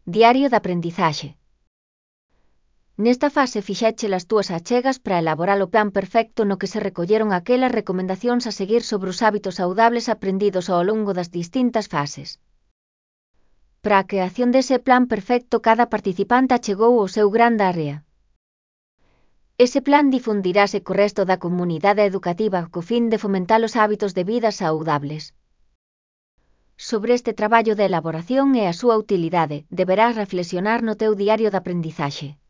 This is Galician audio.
Diario de aprendizaxe. Nesta fase fixeche as túas achegas para elaborar o plan perfecto no que se recolleron aquelas recomendacións a seguir sobre os hábitos saudables aprendidos ao longo das distintas fases. Para a creación dese plan perfecto, cada participante achegou o seu grande área. Ese plan difundirase co resto da comunidade educativa co fin de fomentar os hábitos de vida saudables. Sobre este traballo de elaboración e a súa utilidade, deberás reflexionar no teu diario de aprendizaxe.